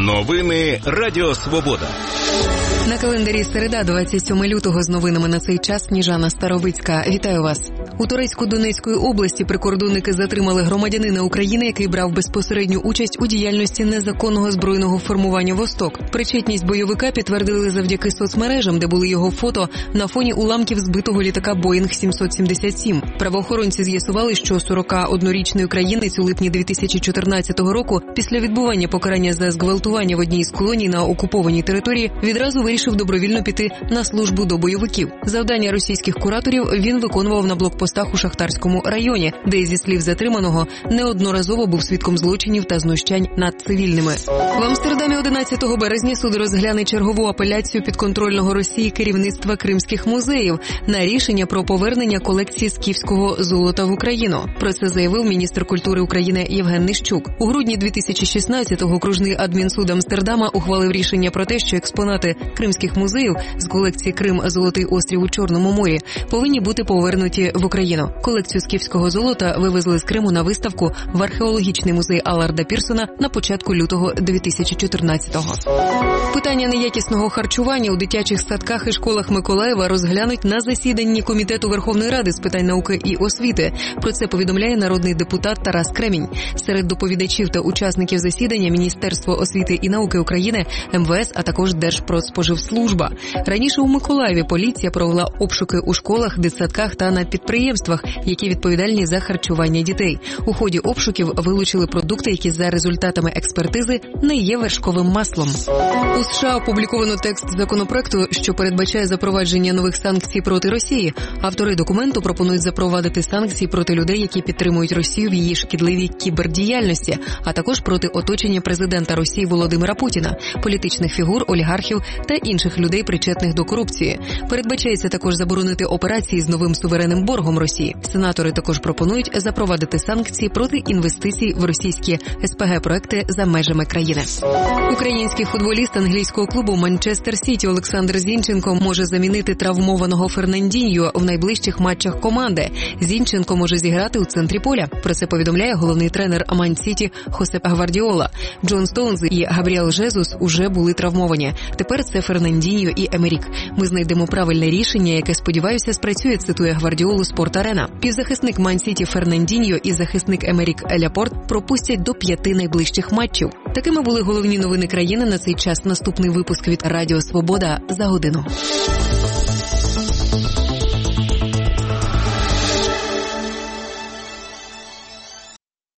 Новини Радіо Свобода. На календарі середа, 27 лютого, з новинами на цей час Сніжана Старовицька. Вітаю вас. У Торецьку-Донецької області прикордонники затримали громадянина України, який брав безпосередню участь у діяльності незаконного збройного формування «Восток». Причетність бойовика підтвердили завдяки соцмережам, де були його фото на фоні уламків збитого літака «Боїнг 777». Правоохоронці з'ясували, що 41-річний українець у липні 2014 року після відбування покарання за зґвалтування в одній із колоній на окупованій території відразу вирішив добровільно піти на службу до бойовиків. Завдання російських кураторів він виконував на блокпостах у Шахтарському районі, де, зі слів затриманого, неодноразово був свідком злочинів та знущань над цивільними. В Амстердамі 11 березня суд розгляне чергову апеляцію підконтрольного Росії керівництва кримських музеїв на рішення про повернення колекції скіфського золота в Україну. Про це заявив міністр культури України Євген Нищук. У грудні 2016-го окружний адмінсуд Амстердама ухвалив рішення про те, що експонати кримських музеїв з колекції «Крим. Золотий острів у Чорному морі» повинні бути повернуті в Україну. Колекцію скіфського золота вивезли з Криму на виставку в археологічний музей Алларда Пірсона на початку лютого 2014-го. Питання неякісного харчування у дитячих садках і школах Миколаєва розглянуть на засіданні Комітету Верховної Ради з питань науки і освіти. Про це повідомляє народний депутат Тарас Кремінь. Серед доповідачів та учасників засідання Міністерство освіти і науки України, МВС, а також Держпродспоживслужба. Раніше у Миколаєві поліція провела обшуки у школах, дитсадках та на підприємствах, які відповідальні за харчування дітей. У ході обшуків вилучили продукти, які за результатами експертизи не є вершковим маслом. У США опубліковано текст законопроекту, що передбачає запровадження нових санкцій проти Росії. Автори документу пропонують запровадити санкції проти людей, які підтримують Росію в її шкідливій кібердіяльності, а також проти оточення президента Росії Володимира Путіна, політичних фігур, олігархів та інших людей, причетних до корупції. Передбачається також заборонити операції з новим суверенним боргом Росії. Сенатори також пропонують запровадити санкції проти інвестицій в російські СПГ-проекти за межами країни. Український футболіст англійського клубу «Манчестер Сіті» Олександр Зінченко може замінити травмованого Фернандіньо в найближчих матчах команди. Зінченко може зіграти у центрі поля. Про це повідомляє головний тренер Ман-Сіті Хосеп Гвардіола. Джон Стоунс і Габріел Жезус уже були травмовані. Тепер це Фернандіньо і Емерік. Ми знайдемо правильне рішення, яке, сподіваюся, спрацює, цитує Гвардіолу Спорт-Арена. Півзахисник Ман-Сіті Фернандіньо і захисник Емерік Ляпорт пропустять до 5 найближчих матчів. Такими були головні новини країни на цей час. Наступний випуск від Радіо Свобода за годину.